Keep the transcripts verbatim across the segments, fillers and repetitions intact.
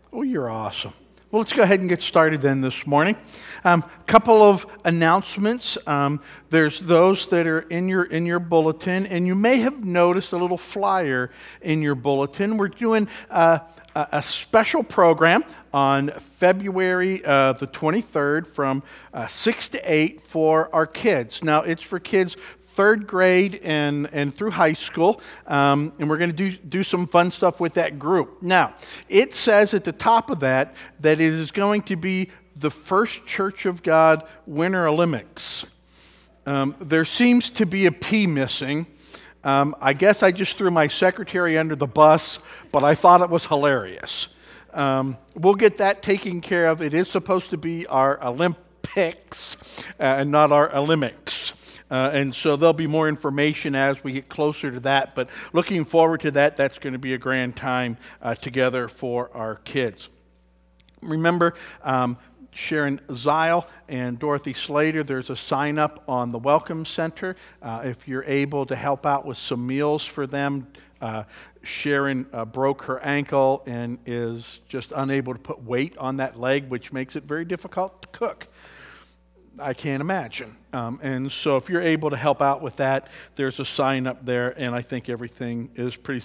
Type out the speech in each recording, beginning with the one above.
Oh, you're awesome. Well, let's go ahead and get started then this morning. A um, couple of announcements. Um, there's those that are in your in your bulletin, and you may have noticed a little flyer in your bulletin. We're doing uh, a, a special program on February uh, the twenty-third from uh, six to eight for our kids. Now, it's for kids third grade and, and through high school, um, and we're going to do do some fun stuff with that group. Now, it says at the top of that that it is going to be the first Church of God Winter Olympics. Um, there seems to be a P missing. Um, I guess I just threw my secretary under the bus, but I thought it was hilarious. Um, we'll get that taken care of. It is supposed to be our Olympics uh, and not our Olympics. Uh, and so there'll be more information as we get closer to that. But looking forward to that. That's going to be a grand time uh, together for our kids. Remember, um, Sharon Zile and Dorothy Slater, there's a sign up on the Welcome Center. Uh, if you're able to help out with some meals for them, uh, Sharon uh, broke her ankle and is just unable to put weight on that leg, which makes it very difficult to cook. I can't imagine. Um, and so if you're able to help out with that, there's a sign up there, and I think everything is pretty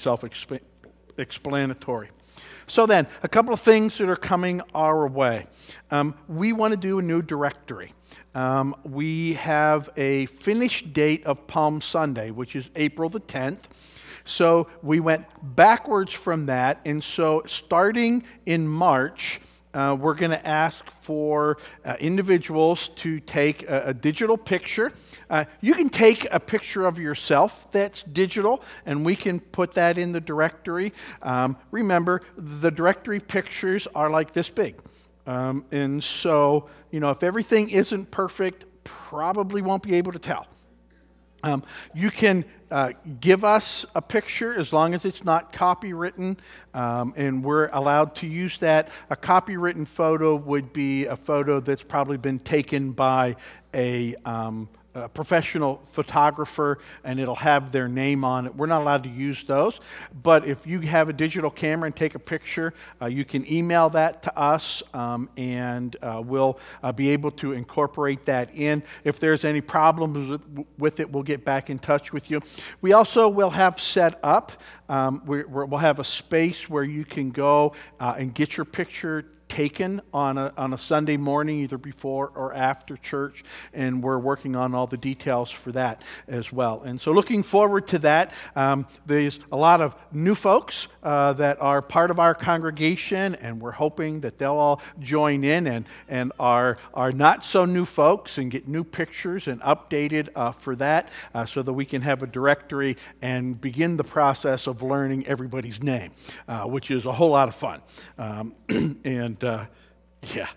self-explanatory. So then, a couple of things that are coming our way. Um, we want to do a new directory. Um, we have a finish date of Palm Sunday, which is April the tenth. So we went backwards from that, and so starting in March, Uh, we're going to ask for uh, individuals to take a, a digital picture. Uh, you can take a picture of yourself that's digital, and we can put that in the directory. Um, remember, the directory pictures are like this big. Um, and so, you know, if everything isn't perfect, probably won't be able to tell. Um, you can uh, give us a picture as long as it's not copywritten, um, and we're allowed to use that. A copywritten photo would be a photo that's probably been taken by a, um, a professional photographer, and it'll have their name on it. We're not allowed to use those, but if you have a digital camera and take a picture, uh, you can email that to us, um, and uh, we'll uh, be able to incorporate that in. If there's any problems with, with it, we'll get back in touch with you. We also will have set up, um, we're, we'll have a space where you can go uh, and get your picture taken on a on a Sunday morning, either before or after church, and we're working on all the details for that as well. And so looking forward to that. Um, there's a lot of new folks uh, that are part of our congregation, and we're hoping that they'll all join in and, and are, are not so new folks and get new pictures and updated uh, for that uh, so that we can have a directory and begin the process of learning everybody's name, uh, which is a whole lot of fun. Um, and Uh, yeah,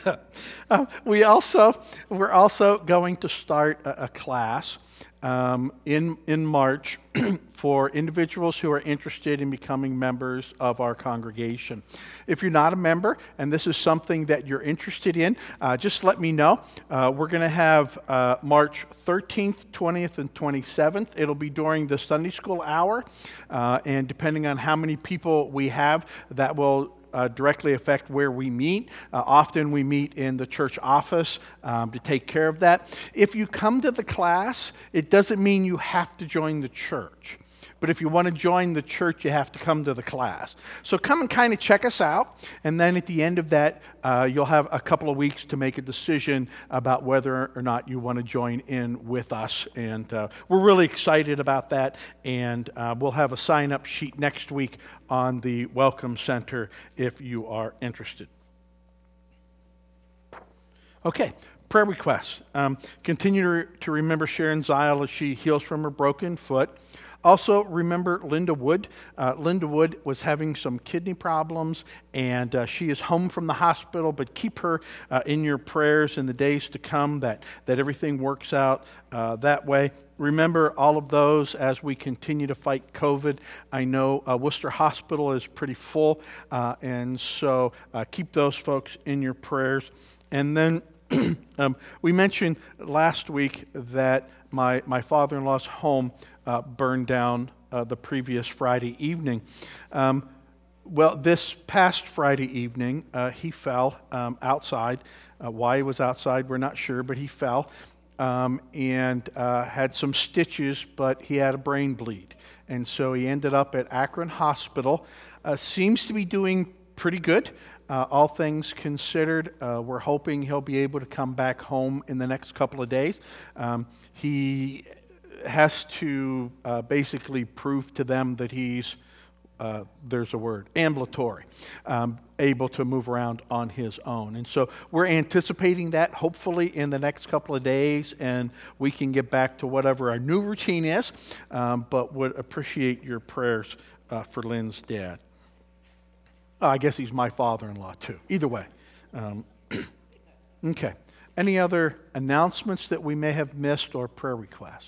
uh, we also we're also going to start a, a class um, in in March for individuals who are interested in becoming members of our congregation. If you're not a member and this is something that you're interested in, uh, just let me know. Uh, we're going to have uh, March thirteenth, twentieth, and twenty-seventh. It'll be during the Sunday school hour, uh, and depending on how many people we have, that will Uh, directly affect where we meet. Uh, often we meet in the church office um, to take care of that. If you come to the class, it doesn't mean you have to join the church. But if you want to join the church, you have to come to the class. So come and kind of check us out, and then at the end of that, uh, you'll have a couple of weeks to make a decision about whether or not you want to join in with us. And uh, we're really excited about that, and uh, we'll have a sign-up sheet next week on the Welcome Center if you are interested. Okay. Prayer requests. Um, continue to, re- to remember Sharon Zile as she heals from her broken foot. Also, remember Linda Wood. Uh, Linda Wood was having some kidney problems, and uh, she is home from the hospital, but keep her uh, in your prayers in the days to come, that, that everything works out uh, that way. Remember all of those as we continue to fight COVID. I know uh, Worcester Hospital is pretty full, uh, and so uh, keep those folks in your prayers. And then um, we mentioned last week that my, my father-in-law's home uh, burned down uh, the previous Friday evening. Um, well, this past Friday evening, uh, he fell um, outside. Uh, why he was outside, we're not sure, but he fell um, and uh, had some stitches, but he had a brain bleed. And so he ended up at Akron Hospital. Uh, seems to be doing pretty good. Uh, all things considered, uh, we're hoping he'll be able to come back home in the next couple of days. Um, he has to uh, basically prove to them that he's, uh, there's a word, ambulatory, um, able to move around on his own. And so we're anticipating that hopefully in the next couple of days, and we can get back to whatever our new routine is, um, but would appreciate your prayers uh, for Lynn's dad. Oh, I guess he's my father-in-law too. Either way. Um, okay. Any other announcements that we may have missed or prayer requests?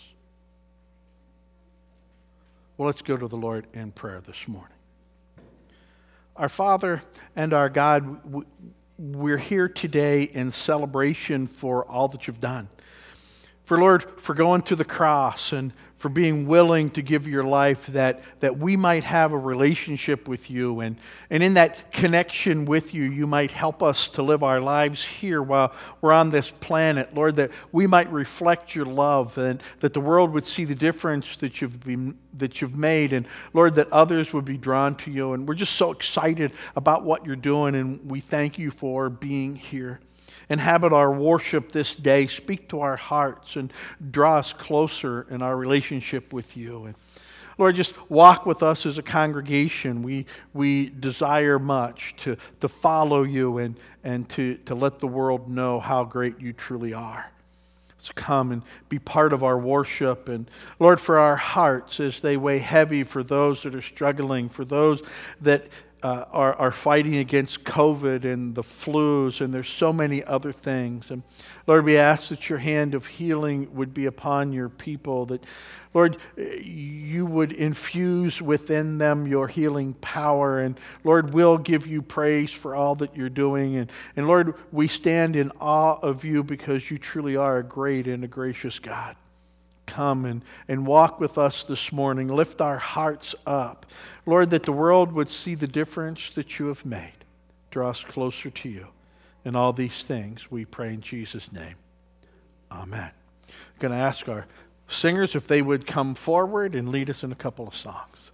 Well, let's go to the Lord in prayer this morning. Our Father and our God, we're here today in celebration for all that you've done. For, Lord, for going to the cross and for being willing to give your life that, that we might have a relationship with you. And, and in that connection with you, you might help us to live our lives here while we're on this planet. Lord, that we might reflect your love and that the world would see the difference that you've been, that you've made. And Lord, that others would be drawn to you. And we're just so excited about what you're doing. And we thank you for being here. Inhabit our worship this day. Speak to our hearts and draw us closer in our relationship with you. And Lord, just walk with us as a congregation. We we desire much to, to follow you and, and to, to let the world know how great you truly are. So come and be part of our worship. And Lord, for our hearts as they weigh heavy, for those that are struggling, for those that Uh, are, are fighting against COVID and the flus, and there's so many other things. And Lord, we ask that your hand of healing would be upon your people, that, Lord, you would infuse within them your healing power. And Lord, we'll give you praise for all that you're doing. And, and Lord, we stand in awe of you because you truly are a great and a gracious God. Come and, and walk with us this morning. Lift our hearts up. Lord, that the world would see the difference that you have made. Draw us closer to you. And all these things we pray in Jesus' name. Amen. I'm going to ask our singers if they would come forward and lead us in a couple of songs.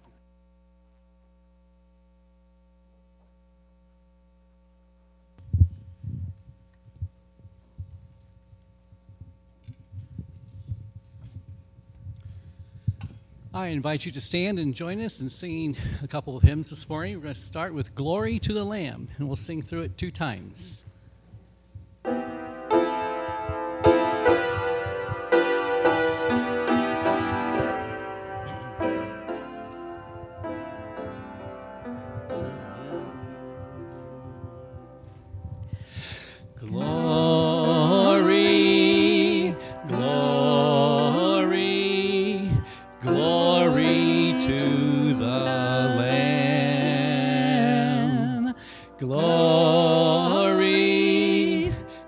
I invite you to stand and join us in singing a couple of hymns this morning. We're going to start with Glory to the Lamb, and we'll sing through it two times. Glory, glory, glory to the Lamb. Glory,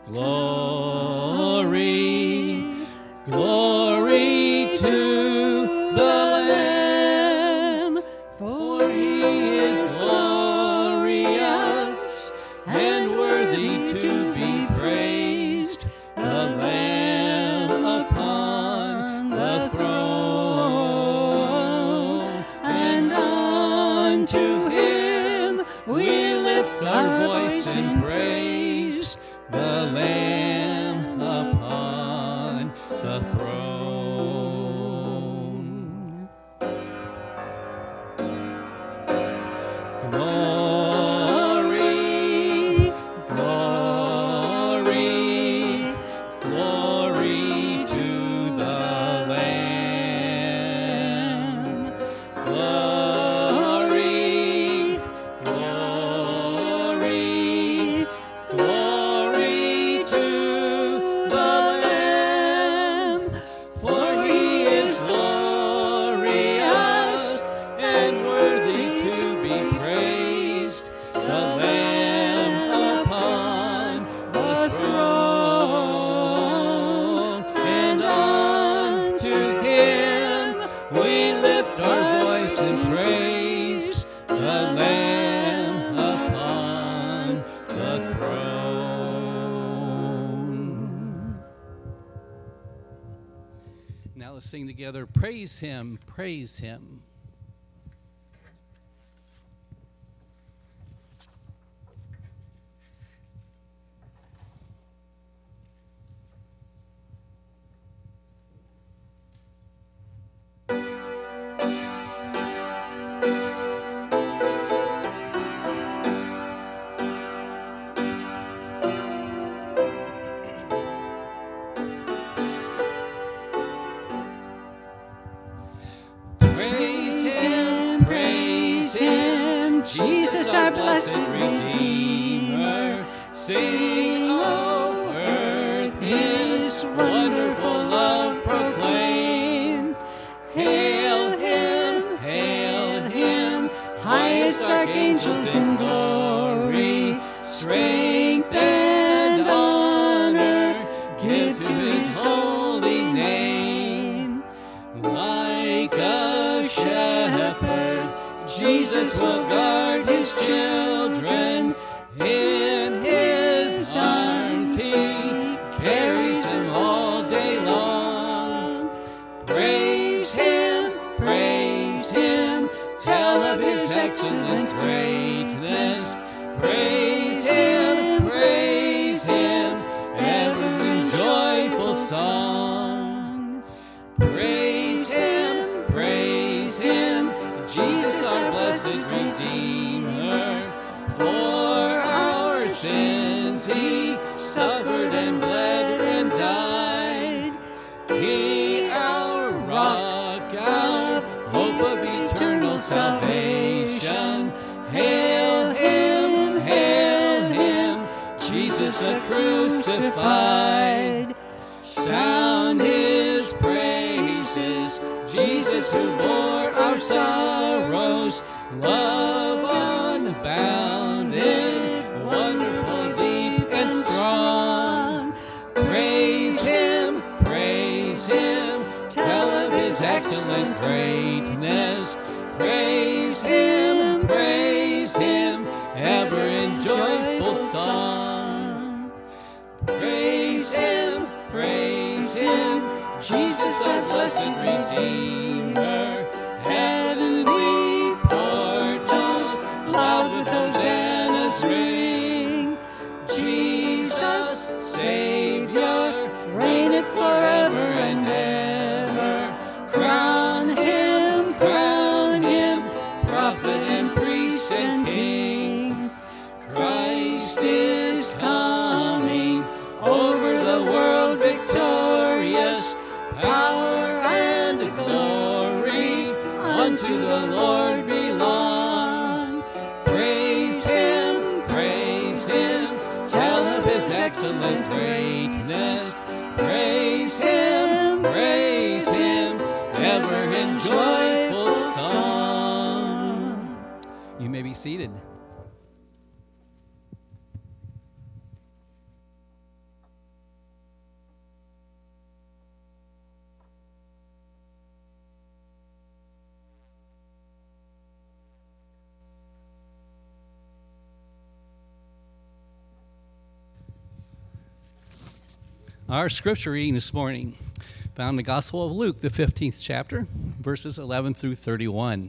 glory, glory to the Lamb. For he is glorious and worthy to be praised, the Lamb upon the throne. And unto him we lift our voice in praise, the Lamb upon the throne. Glory, glory, glory to the Lamb. Glory, glory, glory to let's sing together, Praise Him, Praise Him. Jesus, our blessed Redeemer, sing, O earth, His wonderful love proclaim. Hail Him, hail Him, highest archangels in glory, strength and honor give to His holy name. Like a shepherd, Jesus will guard His children. In His arms He carries them all day long. Praise Him, praise Him, tell of His excellent greatness. Praise Him, praise Him, ever in joyful song. Praise Him, praise Him, Jesus, our blessed Redeemer. For our sins He suffered and bled and died. He, our rock, our hope of eternal salvation. Hail Him, hail Him, Jesus the crucified. Sound His praises, Jesus who bore our sorrows. Love unbounded, wonderful, deep, and strong. Praise Him, praise Him, tell of His excellent greatness. Praise Him, praise Him, ever in joyful song. Praise Him, praise Him, Jesus our blessed Redeemer. Heavenly portals loud with hosannas ring. Jesus, Savior, reigneth forever and ever. Crown Him, crown Him, prophet and priest and king. Christ is coming over the world victorious. Power and glory unto the Lord belong. Praise Him, praise Him, tell of His excellent greatness. Praise Him, praise Him, ever in joyful song. You may be seated. Our scripture reading this morning found in the Gospel of Luke, the fifteenth chapter, verses eleven through thirty-one.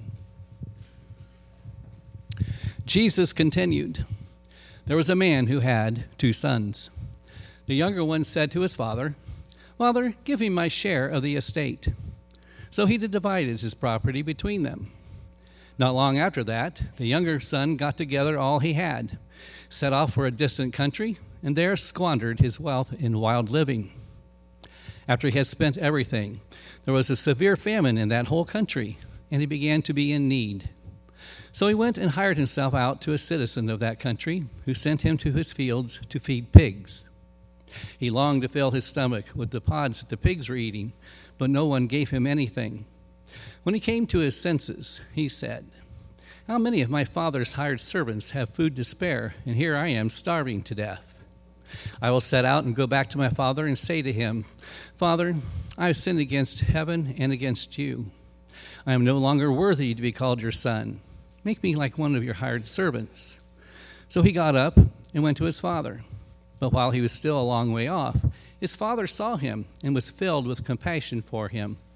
Jesus continued, "There was a man who had two sons. The younger one said to his father, 'Father, give me my share of the estate.' So he divided his property between them. Not long after that, the younger son got together all he had, set off for a distant country, and there squandered his wealth in wild living. After he had spent everything, there was a severe famine in that whole country, and he began to be in need. So he went and hired himself out to a citizen of that country, who sent him to his fields to feed pigs. He longed to fill his stomach with the pods that the pigs were eating, but no one gave him anything. When he came to his senses, he said, 'How many of my father's hired servants have food to spare, and here I am starving to death? I will set out and go back to my father and say to him, Father, I have sinned against heaven and against you. I am no longer worthy to be called your son. Make me like one of your hired servants.' So he got up and went to his father. But while he was still a long way off, his father saw him and was filled with compassion for him.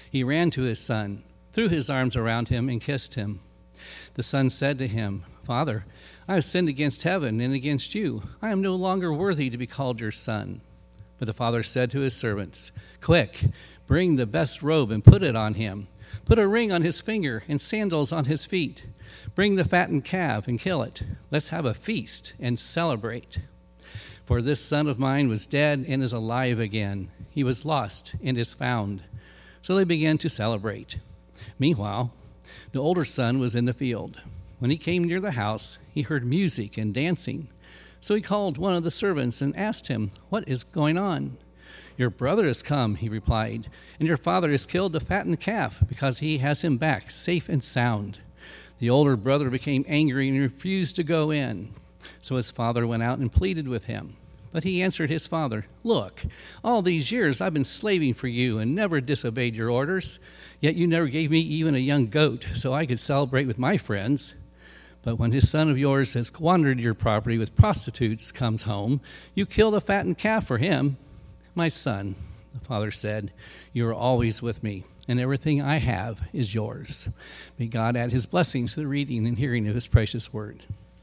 He ran to his son, threw his arms around him, and kissed him. The son said to him, "Father, I have sinned against heaven and against you. I am no longer worthy to be called your son." But the father said to his servants, "Quick, bring the best robe and put it on him. Put a ring on his finger and sandals on his feet. Bring the fattened calf and kill it. Let's have a feast and celebrate. For this son of mine was dead and is alive again. He was lost and is found." So they began to celebrate. Meanwhile, the older son was in the field. When he came near the house, he heard music and dancing. So he called one of the servants and asked him, "What is going on?" "Your brother has come," he replied, "and your father has killed the fattened calf because he has him back safe and sound." The older brother became angry and refused to go in. So his father went out and pleaded with him. But he answered his father, "Look, all these years I've been slaving for you and never disobeyed your orders. Yet you never gave me even a young goat so I could celebrate with my friends. But when this son of yours has squandered your property with prostitutes comes home, you kill the fattened calf for him." "My son," the father said, "you are always with me, and everything I have is yours." May God add his blessings to the reading and hearing of his precious word.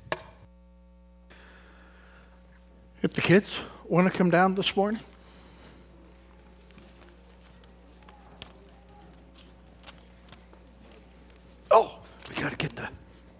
If the kids want to come down this morning. Oh, we got to get the...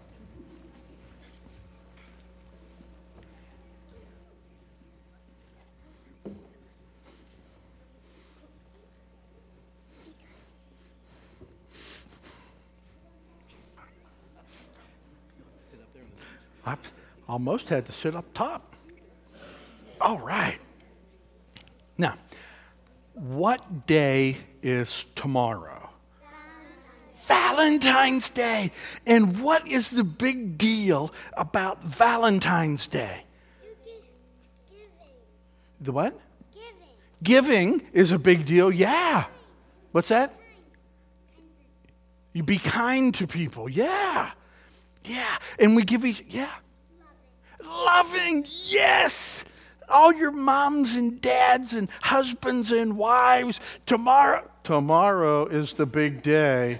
I almost had to sit up top. All right. Now, what day is tomorrow? Valentine's Day. And what is the big deal about Valentine's Day? Giving. The what? Giving. Giving is a big deal. Yeah. What's that? You be kind to people. Yeah. Yeah. And we give each, yeah. Loving. Loving. Yes. All your moms and dads and husbands and wives. Tomorrow, tomorrow is the big day.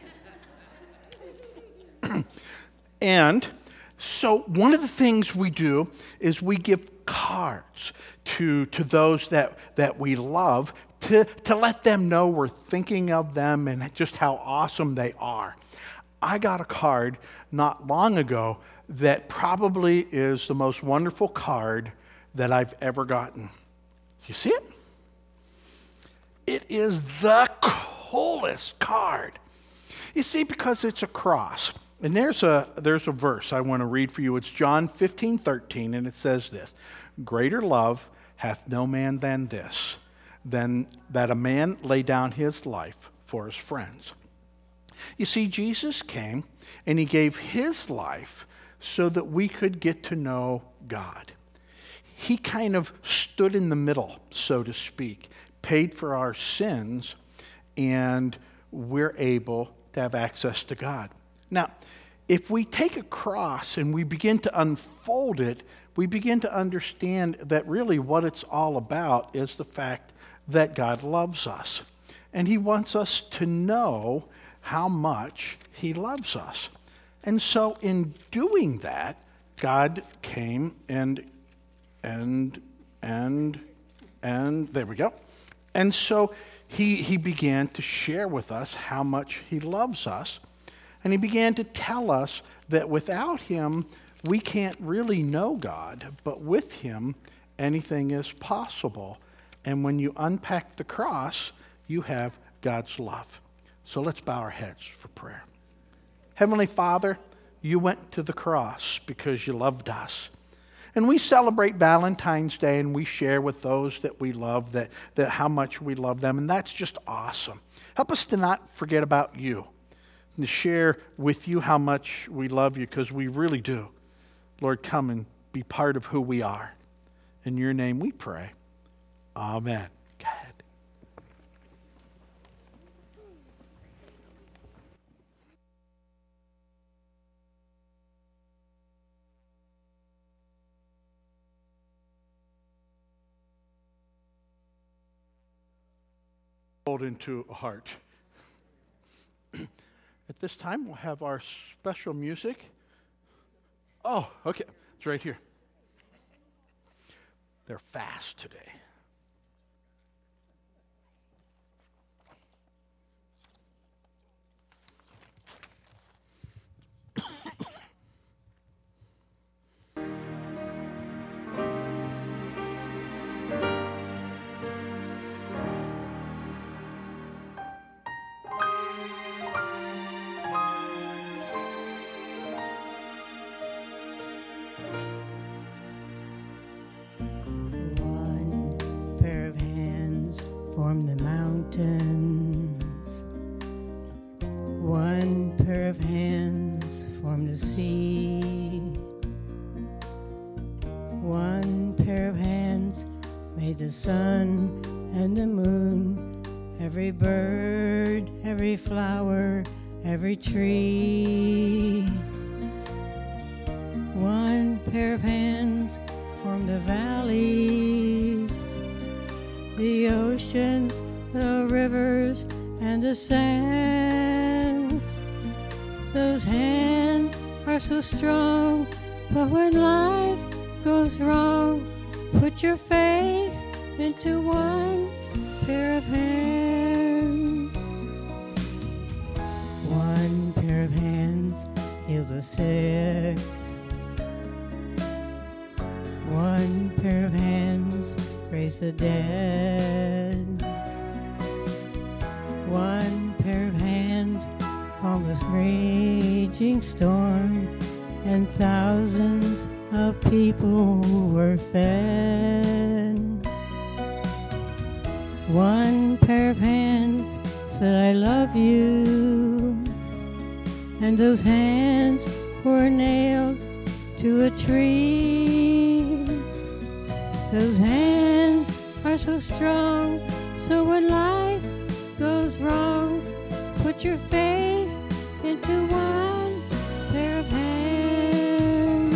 And so one of the things we do is we give cards to, to those that, that we love to, to let them know we're thinking of them and just how awesome they are. I got a card not long ago that probably is the most wonderful card that I've ever gotten. You see it? It is the coolest card. You see, because it's a cross. And there's a there's a verse I want to read for you. It's John fifteen thirteen, and it says this: "Greater love hath no man than this, than that a man lay down his life for his friends." You see, Jesus came and he gave his life so that we could get to know God. He kind of stood in the middle, so to speak, paid for our sins, and we're able to have access to God. Now, if we take a cross and we begin to unfold it, we begin to understand that really what it's all about is the fact that God loves us. And he wants us to know how much he loves us. And so in doing that, God came and, and, and, and, there we go. And so he, he began to share with us how much he loves us. And he began to tell us that without him, we can't really know God, but with him, anything is possible. And when you unpack the cross, you have God's love. So let's bow our heads for prayer. Heavenly Father, you went to the cross because you loved us. And we celebrate Valentine's Day and we share with those that we love that, that how much we love them. And that's just awesome. Help us to not forget about you. And to share with you how much we love you, because we really do. Lord, come and be part of who we are. In your name we pray. Amen. Go ahead. Into a heart. At this time, we'll have our special music. Oh, okay. It's right here. They're fast today. Form the mountains. One pair of hands formed the sea. One pair of hands made the sun and the moon, every bird, every flower, every tree. One pair of hands formed the valleys, the oceans, the rivers, and the sand. Those hands are so strong, but when life goes wrong, put your faith into one pair of hands. One pair of hands heal the sick. One pair of hands raise the dead. One pair of hands calm this raging storm, and thousands of people were fed. One pair of hands said, I love you, and those hands were nailed to a tree. Those hands are so strong, so when life goes wrong, put your faith into one pair of hands.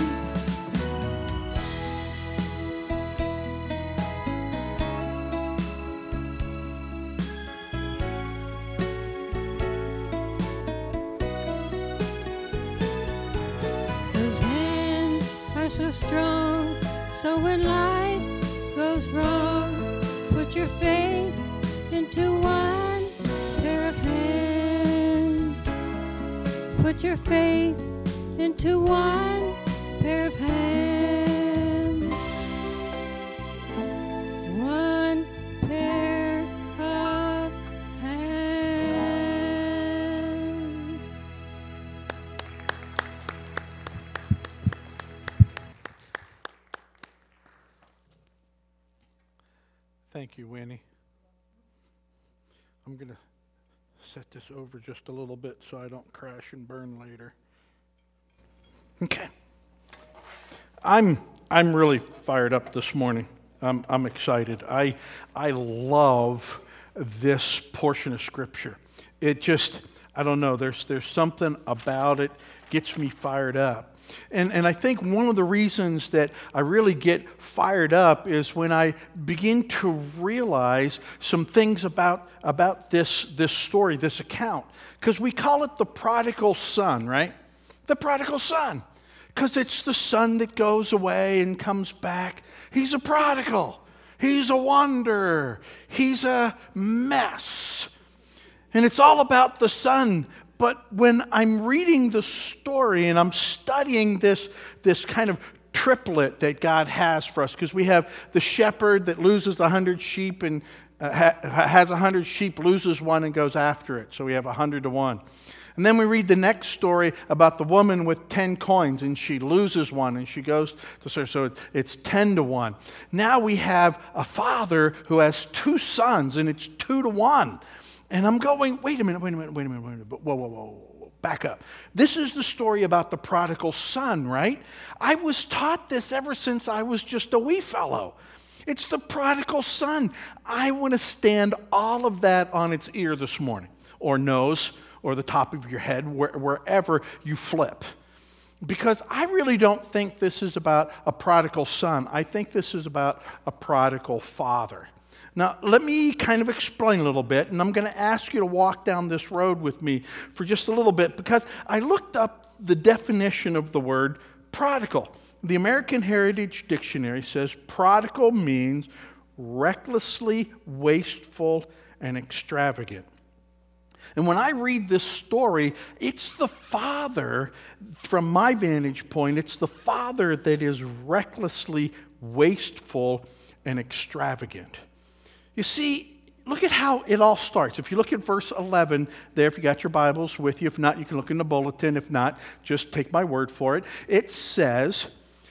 Those hands are so strong, so when life goes wrong, put your faith into one pair of hands. Put your faith into one pair of hands. One pair of hands. Thank you, Winnie. I'm going to set this over just a little bit so I don't crash and burn later. Okay. I'm I'm really fired up this morning. I'm I'm excited. I I love this portion of Scripture. It just, I don't know, there's there's something about it gets me fired up. And and I think one of the reasons that I really get fired up is when I begin to realize some things about, about this, this story, this account. Because we call it the prodigal son, right? The prodigal son. Because it's the son that goes away and comes back. He's a prodigal. He's a wanderer. He's a mess. And it's all about the son. But when I'm reading the story and I'm studying this, this kind of triplet that God has for us, because we have the shepherd that loses a hundred sheep and uh, ha- has a hundred sheep, loses one and goes after it. So we have a hundred to one. And then we read the next story about the woman with ten coins, and she loses one, and she goes to serve. So it's ten to one. Now we have a father who has two sons, and it's two to one. And I'm going, wait a minute, wait a minute, wait a minute, wait a minute. Whoa, whoa, whoa, whoa, back up. This is the story about the prodigal son, right? I was taught this ever since I was just a wee fellow. It's the prodigal son. I want to stand all of that on its ear this morning, or nose, or the top of your head, where, wherever you flip. Because I really don't think this is about a prodigal son. I think this is about a prodigal father. Now, let me kind of explain a little bit, and I'm going to ask you to walk down this road with me for just a little bit, because I looked up the definition of the word prodigal. The American Heritage Dictionary says prodigal means recklessly wasteful and extravagant. And when I read this story, it's the father, from my vantage point, it's the father that is recklessly wasteful and extravagant. You see, look at how it all starts. If you look at verse eleven there, if you got your Bibles with you, if not, you can look in the bulletin. If not, just take my word for it. It says,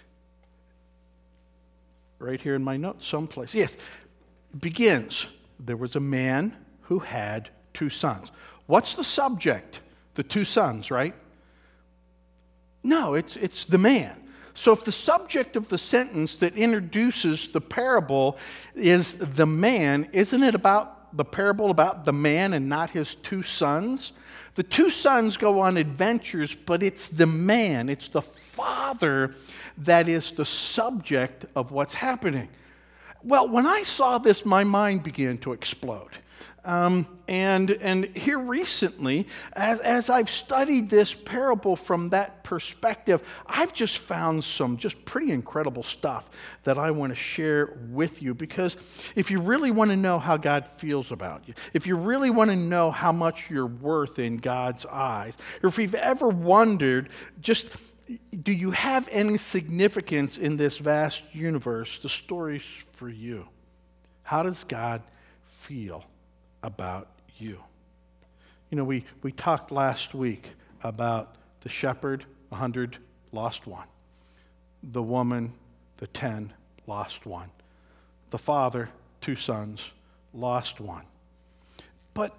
right here in my notes someplace, yes, begins, there was a man who had two sons. What's the subject? The two sons, right? No, it's it's the man. So if the subject of the sentence that introduces the parable is the man, isn't it about the parable about the man and not his two sons? The two sons go on adventures, but it's the man, it's the father that is the subject of what's happening. Well, when I saw this, my mind began to explode. Um, and and here recently, as, as I've studied this parable from that perspective, I've just found some just pretty incredible stuff that I want to share with you. Because if you really want to know how God feels about you, if you really want to know how much you're worth in God's eyes, or if you've ever wondered, just do you have any significance in this vast universe, the story's for you. How does God feel about you? You know, we, we talked last week about the shepherd, a hundred, lost one. The woman, the ten, lost one. The father, two sons, lost one. But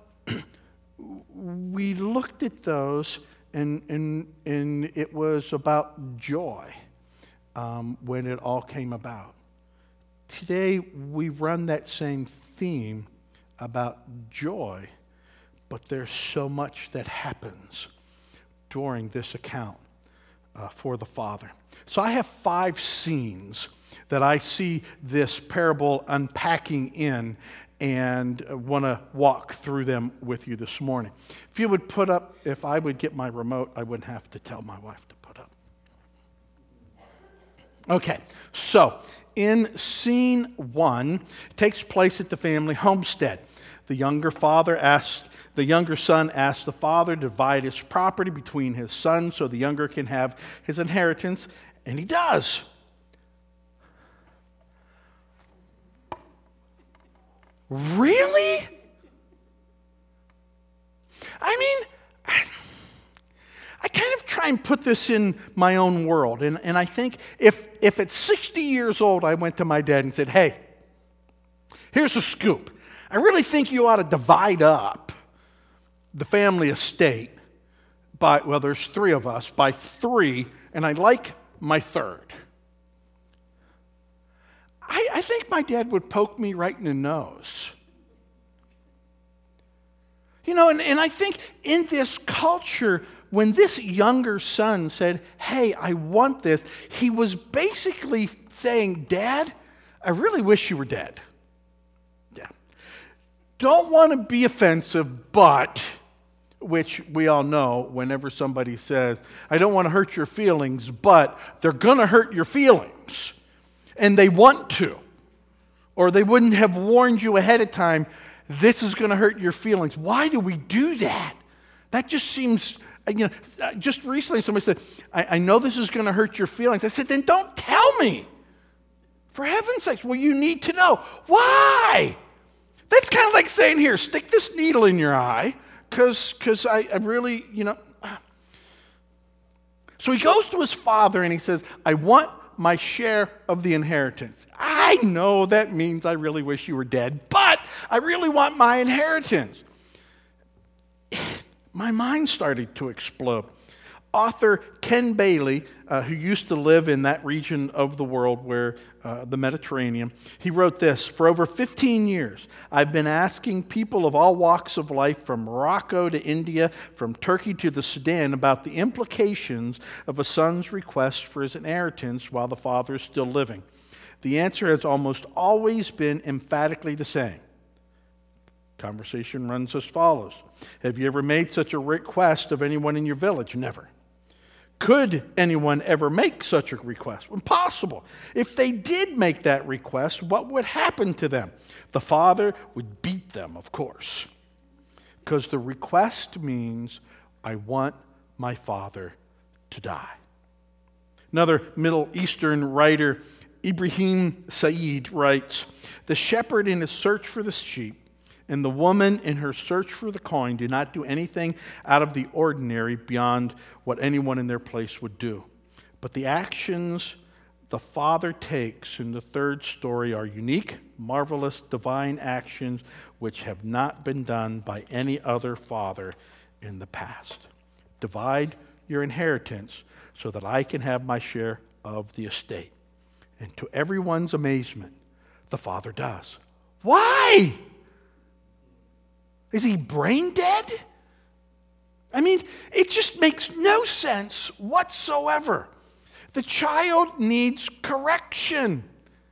we looked at those, and, and, and it was about joy um, when it all came about. Today, we run that same theme about joy, but there's so much that happens during this account uh, for the father. So I have five scenes that I see this parable unpacking in, and want to walk through them with you this morning. If you would put up, if I would get my remote, I wouldn't have to tell my wife to put up. Okay, so in scene one, it takes place at the family homestead. The younger father asks, the younger son asks the father to divide his property between his sons so the younger can have his inheritance, and he does. Really? I mean, I, I kind of try and put this in my own world. And, and I think if, if at sixty years old I went to my dad and said, hey, here's a scoop. I really think you ought to divide up the family estate by, well, there's three of us, by three, and I like my third. I, I think my dad would poke me right in the nose. You know, and, and I think in this culture, when this younger son said, hey, I want this, he was basically saying, Dad, I really wish you were dead. Yeah. Don't want to be offensive, but, which we all know whenever somebody says, I don't want to hurt your feelings, but they're going to hurt your feelings. And they want to. Or they wouldn't have warned you ahead of time, this is going to hurt your feelings. Why do we do that? That just seems, you know, just recently somebody said, I, I know this is going to hurt your feelings. I said, then don't tell me. For heaven's sakes, well, you need to know. Why? That's kind of like saying, here, stick this needle in your eye, because because I, I really, you know. So he goes to his father and he says, I want my share of the inheritance. I know that means I really wish you were dead, but I really want my inheritance. My mind started to explode. Author Ken Bailey, uh, who used to live in that region of the world where uh, the Mediterranean, he wrote this, for over fifteen years, I've been asking people of all walks of life, from Morocco to India, from Turkey to the Sudan, about the implications of a son's request for his inheritance while the father is still living. The answer has almost always been emphatically the same. Conversation runs as follows. Have you ever made such a request of anyone in your village? Never. Could anyone ever make such a request? Impossible. If they did make that request, what would happen to them? The father would beat them, of course. Because the request means, I want my father to die. Another Middle Eastern writer, Ibrahim Said, writes, the shepherd in his search for the sheep and the woman in her search for the coin do not do anything out of the ordinary beyond what anyone in their place would do. But the actions the Father takes in the third story are unique, marvelous, divine actions which have not been done by any other father in the past. Divide your inheritance so that I can have my share of the estate. And to everyone's amazement, the Father does. Why? Is he brain dead? I mean, it just makes no sense whatsoever. The child needs correction.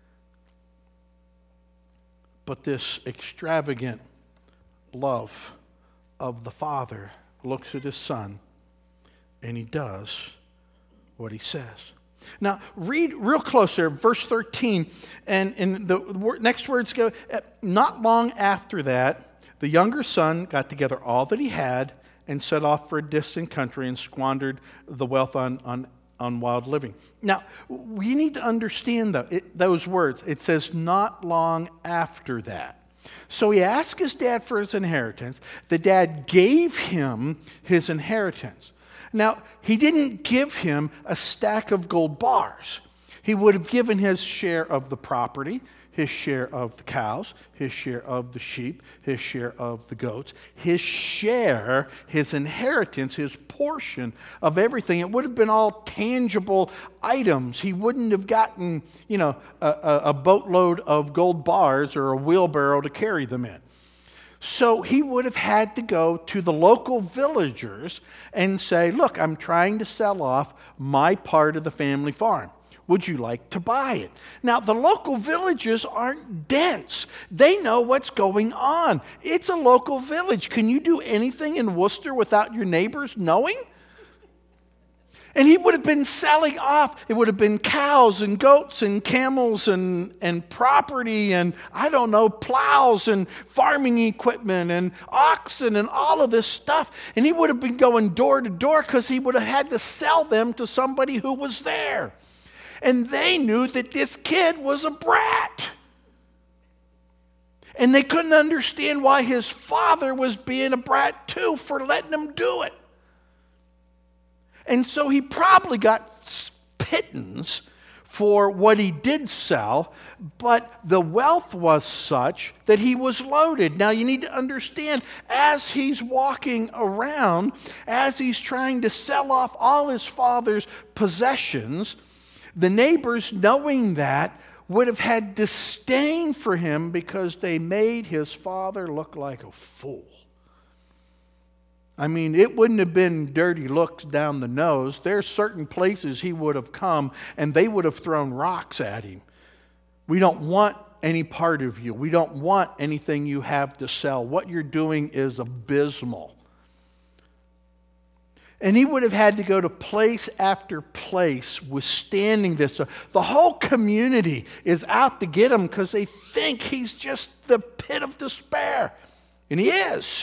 But this extravagant love of the Father looks at his Son, and he does what he says. Now, read real close there, verse thirteen, and, and the next words go, not long after that, the younger son got together all that he had and set off for a distant country and squandered the wealth on, on, on wild living. Now, we need to understand though, it, those words. It says not long after that. So he asked his dad for his inheritance. The dad gave him his inheritance. Now, he didn't give him a stack of gold bars. He would have given his share of the property, his share of the cows, his share of the sheep, his share of the goats, his share, his inheritance, his portion of everything. It would have been all tangible items. He wouldn't have gotten, you know, a, a, a boatload of gold bars or a wheelbarrow to carry them in. So he would have had to go to the local villagers and say, look, I'm trying to sell off my part of the family farm. Would you like to buy it? Now, the local villages aren't dense. They know what's going on. It's a local village. Can you do anything in Worcester without your neighbors knowing? And he would have been selling off. It would have been cows and goats and camels and, and property and, I don't know, plows and farming equipment and oxen and all of this stuff. And he would have been going door to door because he would have had to sell them to somebody who was there. And they knew that this kid was a brat. And they couldn't understand why his father was being a brat too for letting him do it. And so he probably got pittance for what he did sell, but the wealth was such that he was loaded. Now you need to understand, as he's walking around, as he's trying to sell off all his father's possessions, the neighbors, knowing that, would have had disdain for him because they made his father look like a fool. I mean, it wouldn't have been dirty looks down the nose. There's certain places he would have come and they would have thrown rocks at him. We don't want any part of you. We don't want anything you have to sell. What you're doing is abysmal. And he would have had to go to place after place withstanding this. So the whole community is out to get him because they think he's just the pit of despair. And he is.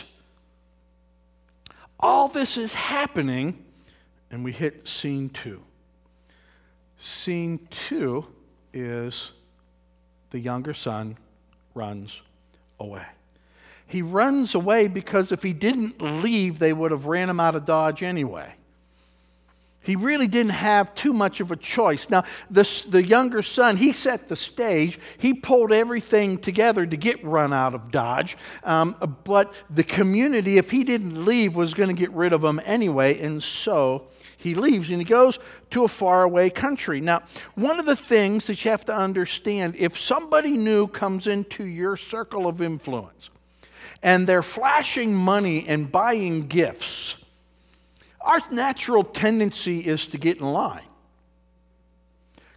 All this is happening, and we hit scene two. Scene two is the younger son runs away. He runs away because if he didn't leave, they would have ran him out of Dodge anyway. He really didn't have too much of a choice. Now, this, the younger son, he set the stage. He pulled everything together to get run out of Dodge. Um, but the community, if he didn't leave, was going to get rid of him anyway. And so he leaves and he goes to a faraway country. Now, one of the things that you have to understand, if somebody new comes into your circle of influence, and they're flashing money and buying gifts, our natural tendency is to get in line.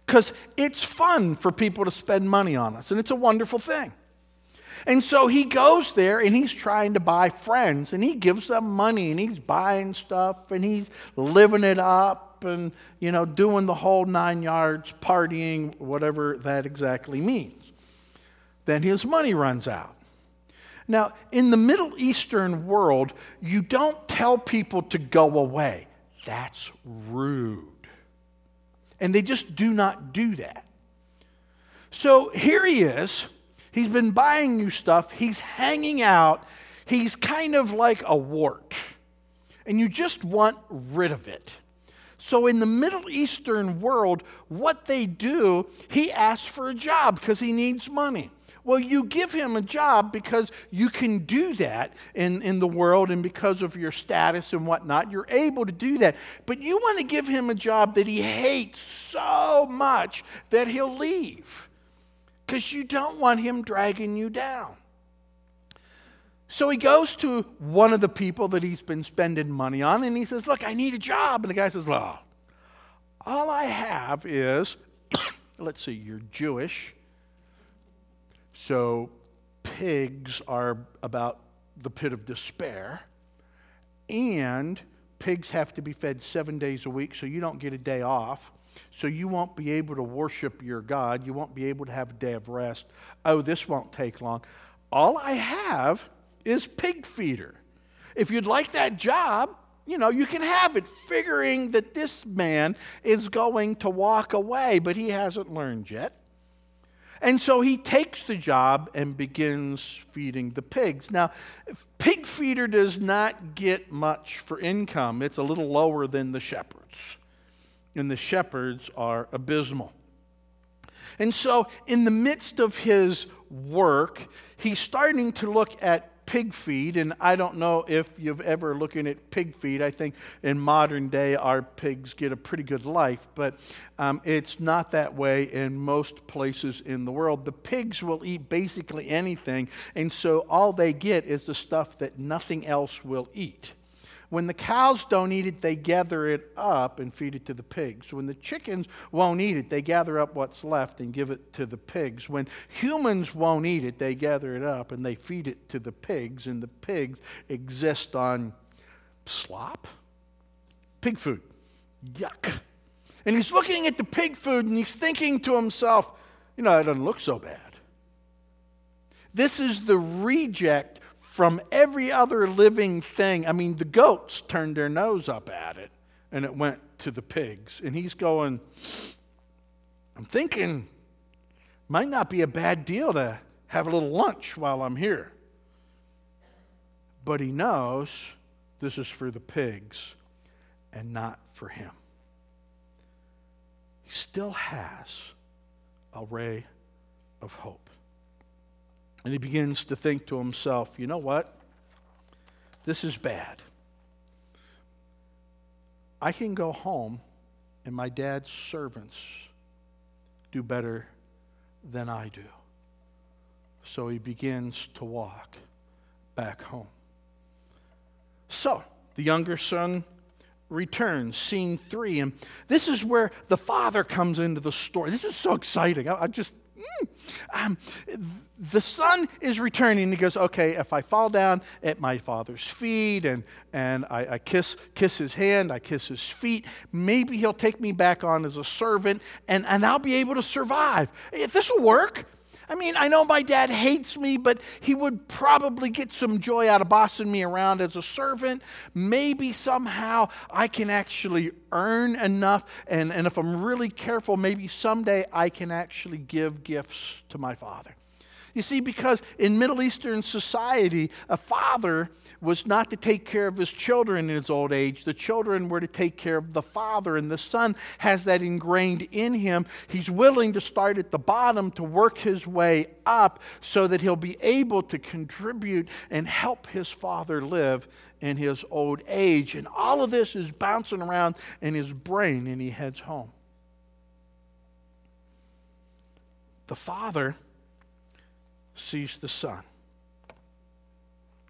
because it's fun for people to spend money on us, and it's a wonderful thing. And so he goes there, and he's trying to buy friends, and he gives them money, and he's buying stuff, and he's living it up, and, you know, doing the whole nine yards, partying, whatever that exactly means. Then his money runs out. Now, in the Middle Eastern world, you don't tell people to go away. That's rude. And they just do not do that. So here he is. He's been buying you stuff. He's hanging out. He's kind of like a wart. And you just want rid of it. So in the Middle Eastern world, what they do, he asks for a job because he needs money. Well, you give him a job because you can do that in, in the world, and because of your status and whatnot, you're able to do that. But you want to give him a job that he hates so much that he'll leave, because you don't want him dragging you down. So he goes to one of the people that he's been spending money on, and he says, look, I need a job. And the guy says, well, all I have is, let's see, you're Jewish. So pigs are about the pit of despair, and pigs have to be fed seven days a week, so you don't get a day off. So you won't be able to worship your God. You won't be able to have a day of rest. Oh, this won't take long. All I have is pig feeder. If you'd like that job, you know, you can have it, figuring that this man is going to walk away, but he hasn't learned yet. And so he takes the job and begins feeding the pigs. Now, pig feeder does not get much for income. It's a little lower than the shepherds. And the shepherds are abysmal. And so in the midst of his work, he's starting to look at pig feed, and I don't know if you've ever looking at pig feed. I think in modern day our pigs get a pretty good life, but um, it's not that way in most places in the world. The pigs will eat basically anything, and so all they get is the stuff that nothing else will eat. When the cows don't eat it, they gather it up and feed it to the pigs. When the chickens won't eat it, they gather up what's left and give it to the pigs. When humans won't eat it, they gather it up and they feed it to the pigs. And the pigs exist on slop? Pig food. Yuck. And he's looking at the pig food and he's thinking to himself, you know, it doesn't look so bad. This is the reject from every other living thing. I mean, the goats turned their nose up at it, and it went to the pigs. And he's going, I'm thinking, might not be a bad deal to have a little lunch while I'm here. But he knows this is for the pigs and not for him. He still has a ray of hope. And he begins to think to himself, you know what? This is bad. I can go home and my dad's servants do better than I do. So he begins to walk back home. So the younger son returns, scene three. And this is where the father comes into the story. This is so exciting. I, I just... Mm. Um, the son is returning. He goes, okay, if I fall down at my father's feet and, and I, I kiss kiss his hand, I kiss his feet, maybe he'll take me back on as a servant and, and I'll be able to survive. If this will work. I mean, I know my dad hates me, but he would probably get some joy out of bossing me around as a servant. Maybe somehow I can actually earn enough, and, and if I'm really careful, maybe someday I can actually give gifts to my father. You see, because in Middle Eastern society, a father was not to take care of his children in his old age. The children were to take care of the father, and the son has that ingrained in him. He's willing to start at the bottom to work his way up so that he'll be able to contribute and help his father live in his old age. And all of this is bouncing around in his brain, and he heads home. The father sees the son.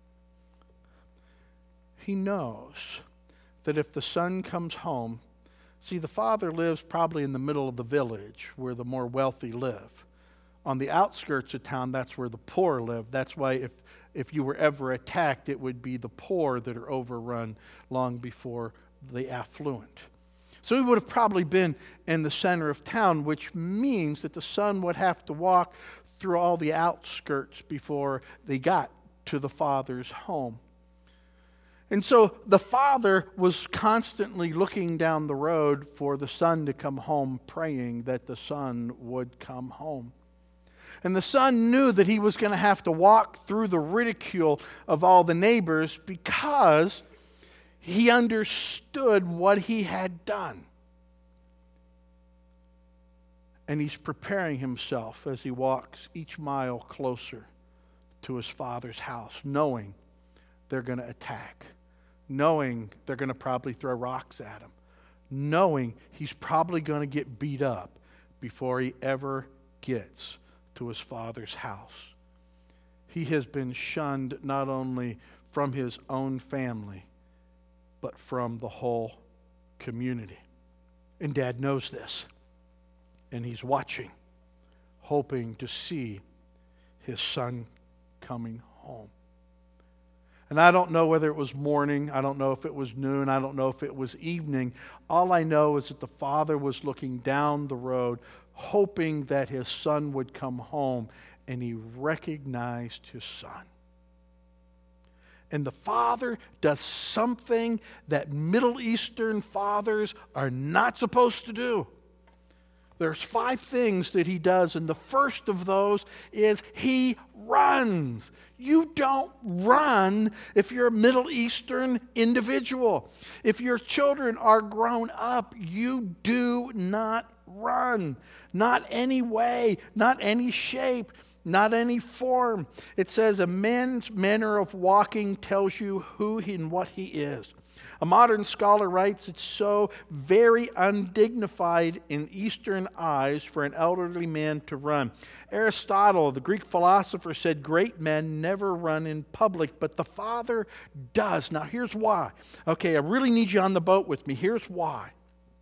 He knows that if the son comes home, See, the father lives probably in the middle of the village where the more wealthy live. On the outskirts of town, that's where the poor live. That's why if, if you were ever attacked, it would be the poor that are overrun long before the affluent. So he would have probably been in the center of town, which means that the son would have to walk through all the outskirts before they got to the father's home. And so the father was constantly looking down the road for the son to come home, praying that the son would come home. And the son knew that he was going to have to walk through the ridicule of all the neighbors because he understood what he had done. And he's preparing himself as he walks each mile closer to his father's house, knowing they're going to attack, knowing they're going to probably throw rocks at him, knowing he's probably going to get beat up before he ever gets to his father's house. He has been shunned not only from his own family, but from the whole community. And Dad knows this. And he's watching, hoping to see his son coming home. And I don't know whether it was morning. I don't know if it was noon. I don't know if it was evening. All I know is that the father was looking down the road, hoping that his son would come home, and he recognized his son. And the father does something that Middle Eastern fathers are not supposed to do. There's five things that he does, and the first of those is he runs. You don't run if you're a Middle Eastern individual. If your children are grown up, you do not run. Not any way, not any shape, not any form. It says a man's manner of walking tells you who and what he is. A modern scholar writes, it's so very undignified in Eastern eyes for an elderly man to run. Aristotle, the Greek philosopher, said great men never run in public, but the Father does. Now here's why. Okay, I really need you on the boat with me. Here's why.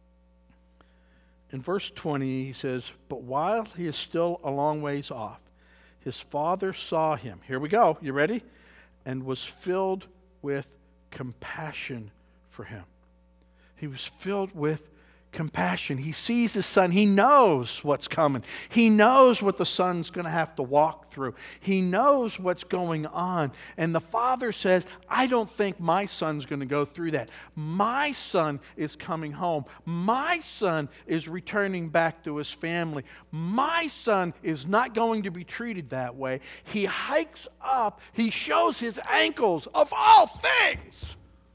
In verse twenty, he says, but while he is still a long ways off, his father saw him. Here we go. You ready? And was filled with compassion for him. He was filled with compassion. He sees his son. He knows what's coming. He knows what the son's going to have to walk through. He knows what's going on. And the father says, I don't think my son's going to go through that. My son is coming home. My son is returning back to his family. My son is not going to be treated that way. He hikes up. He shows his ankles of all things.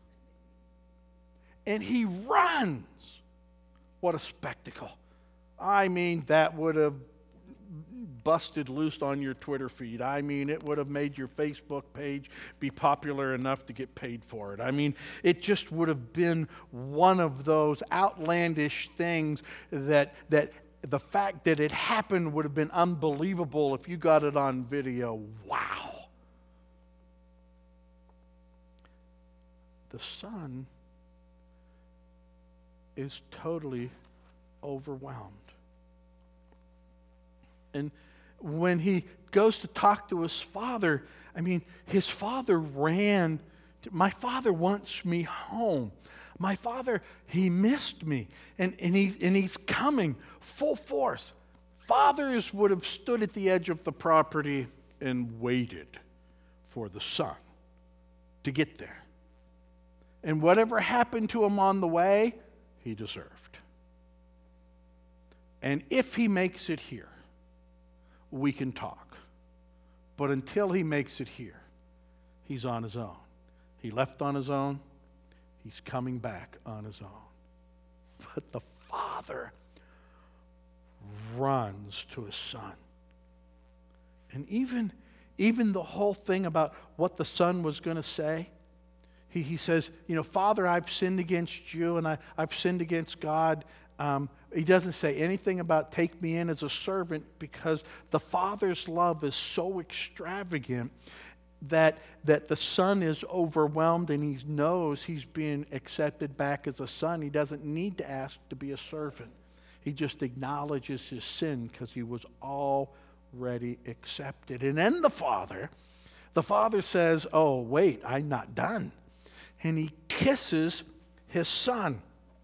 And he runs. What a spectacle. I mean, that would have busted loose on your Twitter feed. I mean, it would have made your Facebook page be popular enough to get paid for it. I mean, it just would have been one of those outlandish things that that the fact that it happened would have been unbelievable if you got it on video. Wow. The son is totally overwhelmed. And when he goes to talk to his father, I mean, his father ran. To, my father wants me home. My father, he missed me. And, and, he, and he's coming full force. Fathers would have stood at the edge of the property and waited for the son to get there. And whatever happened to him on the way, he deserved. And if he makes it here, we can talk. But until he makes it here, he's on his own. He left on his own. He's coming back on his own. But the father runs to his son. And even, even the whole thing about what the son was going to say, He, he says, you know, Father, I've sinned against you and I, I've sinned against God. Um, he doesn't say anything about take me in as a servant because the Father's love is so extravagant that, that the son is overwhelmed and he knows he's being accepted back as a son. He doesn't need to ask to be a servant. He just acknowledges his sin because he was already accepted. And then the father, the father says, oh, wait, I'm not done. And he kisses his son.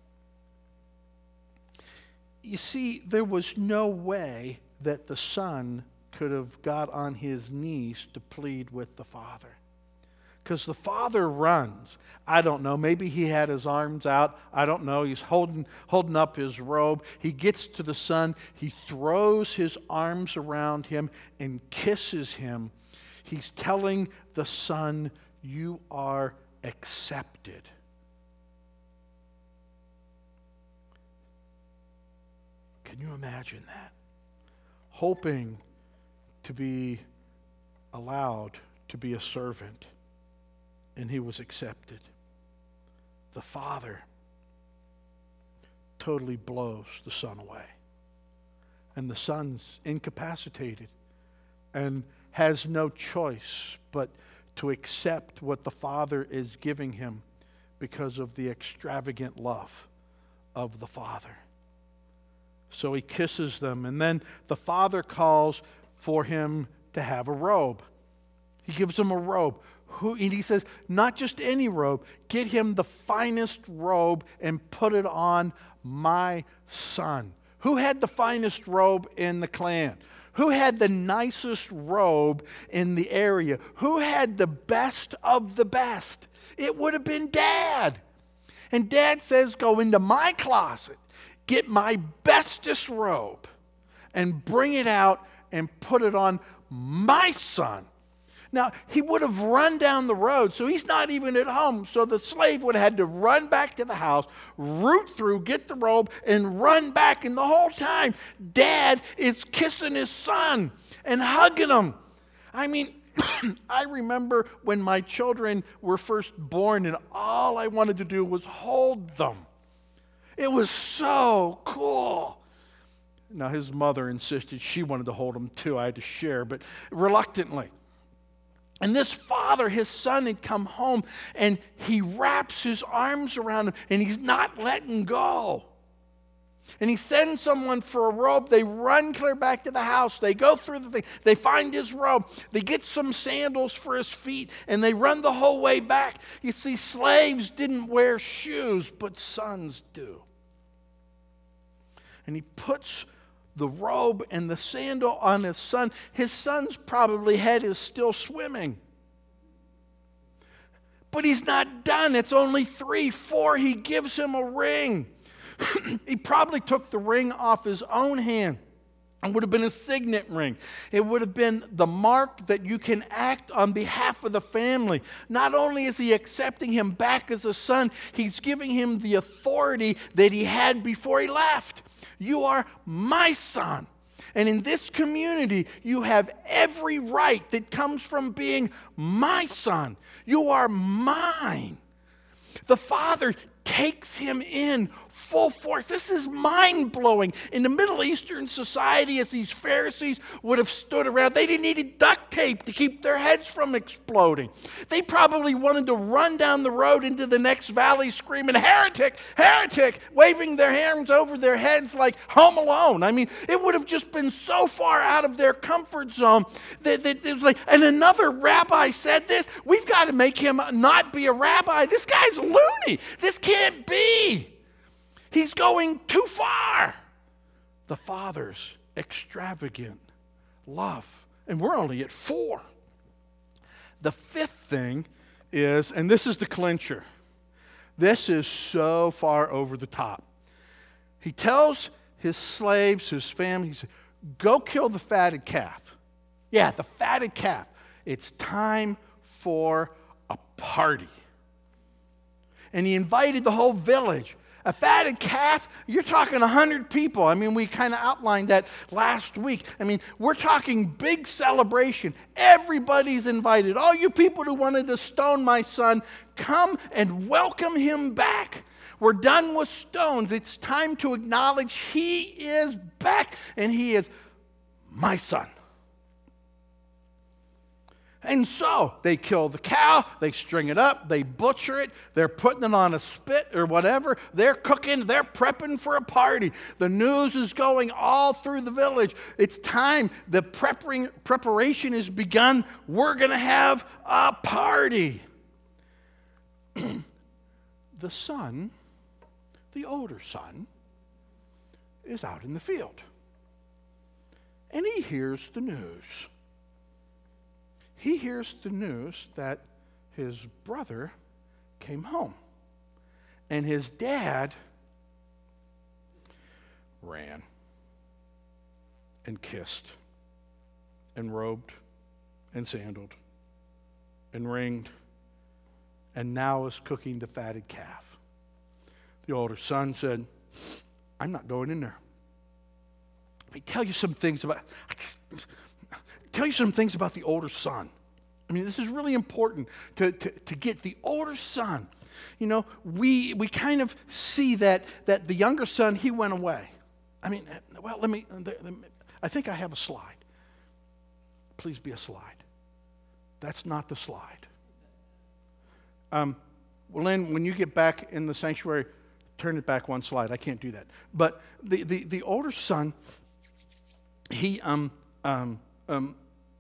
You see, there was no way that the son could have got on his knees to plead with the father. Because the father runs. I don't know, maybe he had his arms out. I don't know. He's holding, holding up his robe. He gets to the son. He throws his arms around him and kisses him. He's telling the son, you are accepted. Can you imagine that? Hoping to be allowed to be a servant, and he was accepted. The father totally blows the son away, and the son's incapacitated and has no choice but to accept what the father is giving him because of the extravagant love of the father. So he kisses them, and then the father calls for him to have a robe. He gives him a robe. Who, and he says, not just any robe, get him the finest robe and put it on my son. Who had the finest robe in the clan? Who had the nicest robe in the area? Who had the best of the best? It would have been Dad. And Dad says, go into my closet, get my bestest robe, and bring it out and put it on my son. Now, he would have run down the road, so he's not even at home. So the slave would have had to run back to the house, root through, get the robe, and run back. And the whole time, Dad is kissing his son and hugging him. I mean, I remember when my children were first born, and all I wanted to do was hold them. It was so cool. Now, his mother insisted she wanted to hold him too. I had to share, but reluctantly. And this father, his son, had come home, and he wraps his arms around him, and he's not letting go. And he sends someone for a robe. They run clear back to the house. They go through the thing. They find his robe. They get some sandals for his feet, and they run the whole way back. You see, slaves didn't wear shoes, but sons do. And he puts the robe and the sandal on his son. His son's probably head is still swimming. But he's not done. It's only three, four. He gives him a ring. He probably took the ring off his own hand. It would have been a signet ring. It would have been the mark that you can act on behalf of the family. Not only is he accepting him back as a son, he's giving him the authority that he had before he left. You are my son. And in this community, you have every right that comes from being my son. You are mine. The father takes him in full force. This is mind-blowing. In the Middle Eastern society, as these Pharisees would have stood around, they didn't need duct tape to keep their heads from exploding. They probably wanted to run down the road into the next valley screaming, heretic, heretic, waving their hands over their heads like Home Alone. I mean, it would have just been so far out of their comfort zone that, that it was like, and another rabbi said this, we've got to make him not be a rabbi. This guy's loony. This can't be. He's going too far. The Father's extravagant love. And we're only at four. The fifth thing is, and this is the clincher. This is so far over the top. He tells his slaves, his family, he said, go kill the fatted calf. Yeah, the fatted calf. It's time for a party. And he invited the whole village. A fatted calf, you're talking one hundred people. I mean, we kind of outlined that last week. I mean, we're talking big celebration. Everybody's invited. All you people who wanted to stone my son, come and welcome him back. We're done with stones. It's time to acknowledge he is back, and he is my son. And so they kill the cow, they string it up, they butcher it, they're putting it on a spit or whatever. They're cooking, they're prepping for a party. The news is going all through the village. It's time. The preparing, preparation is begun. We're going to have a party. The son, the older son, is out in the field. And he hears the news. He hears the news that his brother came home. And his dad ran and kissed and robed and sandaled and ringed and now is cooking the fatted calf. The older son said, I'm not going in there. Let me tell you some things about tell you some things about the older son. I mean, this is really important to, to, to get the older son. You know, we we kind of see that that the younger son, he went away. I mean, well, let me, let me I think I have a slide. Please be a slide. That's not the slide. Um, well, Lynn, when you get back in the sanctuary, turn it back one slide. I can't do that. But the, the, the older son, he um um um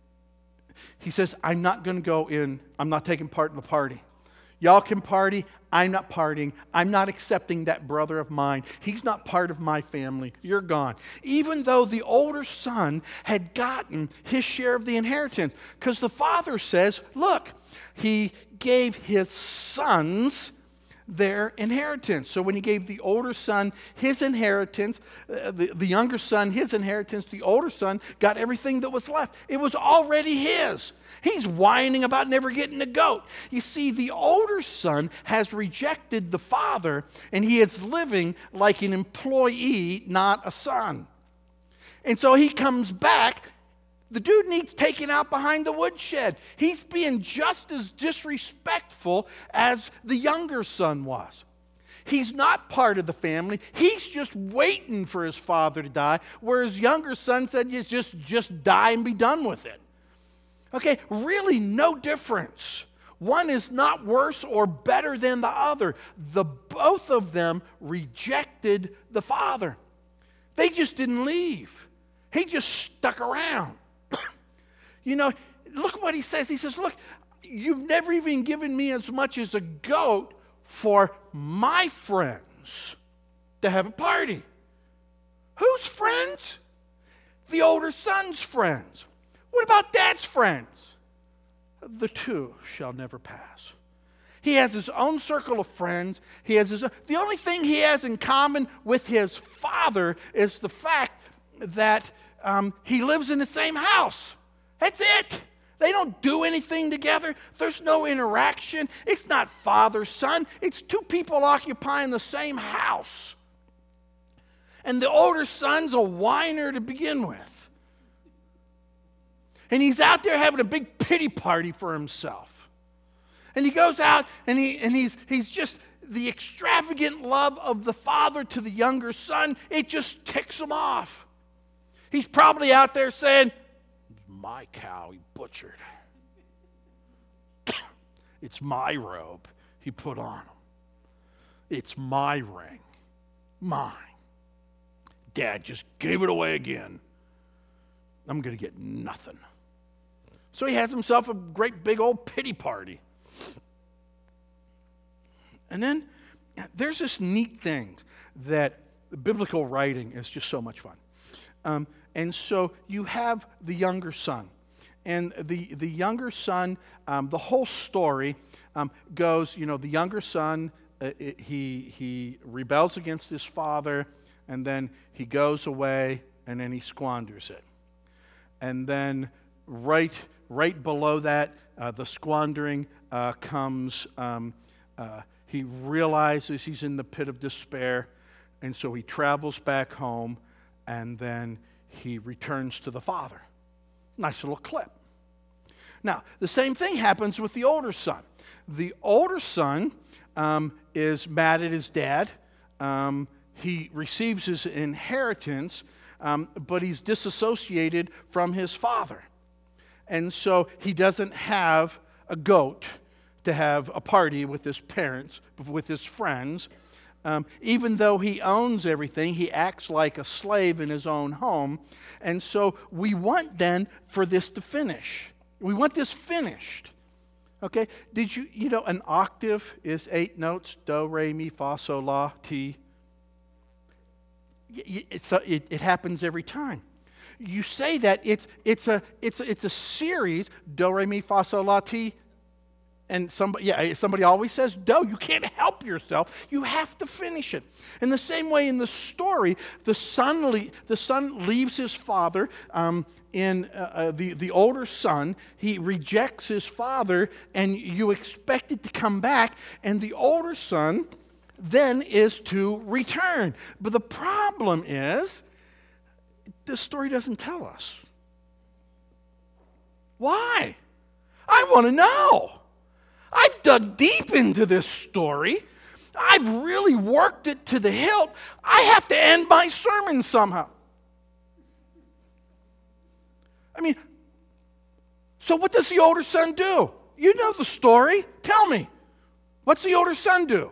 he says, I'm not going to go in. I'm not taking part in the party. Y'all can party. I'm not partying. I'm not accepting that brother of mine. He's not part of my family. You're gone. Even though the older son had gotten his share of the inheritance. Because the father says, look, he gave his sons their inheritance. So when he gave the older son his inheritance, uh, the, the younger son his inheritance, the older son got everything that was left. It was already his. He's whining about never getting a goat. You see, the older son has rejected the father, and he is living like an employee, not a son. And so he comes back. The dude needs taken out behind the woodshed. He's being just as disrespectful as the younger son was. He's not part of the family. He's just waiting for his father to die, where his younger son said, just, just die and be done with it. Okay, really no difference. One is not worse or better than the other. The both of them rejected the father. They just didn't leave. He just stuck around. You know, look what he says. He says, look, you've never even given me as much as a goat for my friends to have a party. Whose friends? The older son's friends. What about dad's friends? The two shall never pass. He has his own circle of friends. He has his own, the only thing he has in common with his father is the fact that um, he lives in the same house. That's it. They don't do anything together. There's no interaction. It's not father-son. It's two people occupying the same house. And the older son's a whiner to begin with. And he's out there having a big pity party for himself. And he goes out and he and he's he's just the extravagant love of the father to the younger son. It just ticks him off. He's probably out there saying, my cow he butchered. It's my robe he put on him. It's my ring. Mine. Dad just gave it away again. I'm going to get nothing. So he has himself a great big old pity party. And then there's this neat thing that biblical writing is just so much fun. Um, and so you have the younger son. And the, the younger son, um, the whole story um, goes, you know, the younger son, uh, it, he, he rebels against his father, and then he goes away, and then he squanders it. And then right, right below that, uh, the squandering uh, comes, um, uh, he realizes he's in the pit of despair, and so he travels back home, and then he returns to the father. Nice little clip. Now, the same thing happens with the older son. The older son um, is mad at his dad. Um, he receives his inheritance, um, but he's disassociated from his father. and so he doesn't have a goat to have a party with his parents, with his friends. Um, even though he owns everything, he acts like a slave in his own home. And so we want then for this to finish. We want this finished. Okay? Did you, you know, an octave is eight notes, do, re, mi, fa, sol, la, ti. It's a, it, it happens every time. You say that it's it's a it's a, it's a series, do, re, mi, fa, sol, la, ti. And somebody, yeah, somebody always says do. You can't help yourself. You have to finish it. In the same way, in the story, the son le- the son leaves his father. Um, in uh, uh, the the older son, he rejects his father, and you expect it to come back. And the older son then is to return. But the problem is, this story doesn't tell us why. I want to know. I've dug deep into this story. I've really worked it to the hilt. I have to end my sermon somehow. I mean, so what does the older son do? You know the story. Tell me. What's the older son do?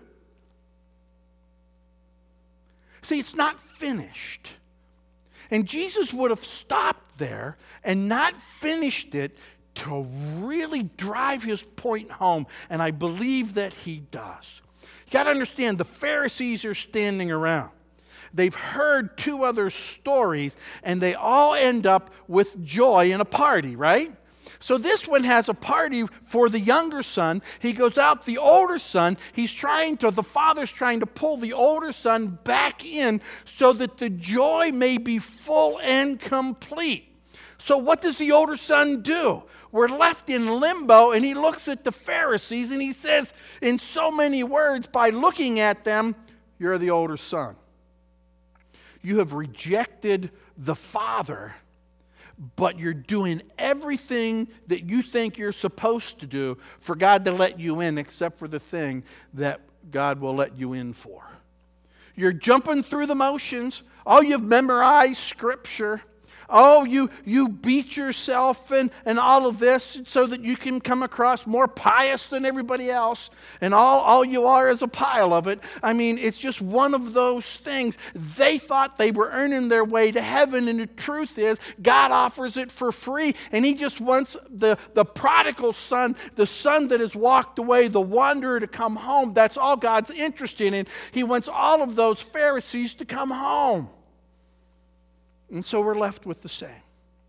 See, it's not finished. And Jesus would have stopped there and not finished it to really drive his point home, and I believe that he does. You got to understand, the Pharisees are standing around. They've heard two other stories, and they all end up with joy in a party, right? So this one has a party for the younger son. He goes out, the older son, he's trying to, the father's trying to pull the older son back in so that the joy may be full and complete. So what does the older son do? We're left in limbo, and he looks at the Pharisees, and he says in so many words, by looking at them, you're the older son. You have rejected the father, but you're doing everything that you think you're supposed to do for God to let you in, except for the thing that God will let you in for. You're jumping through the motions. Oh, you've memorized Scripture. Oh, you you beat yourself and, and all of this so that you can come across more pious than everybody else. And all, all you are is a pile of it. I mean, it's just one of those things. They thought they were earning their way to heaven, and the truth is God offers it for free. And he just wants the, the prodigal son, the son that has walked away, the wanderer to come home. That's all God's interested in. He wants all of those Pharisees to come home. And so we're left with the same.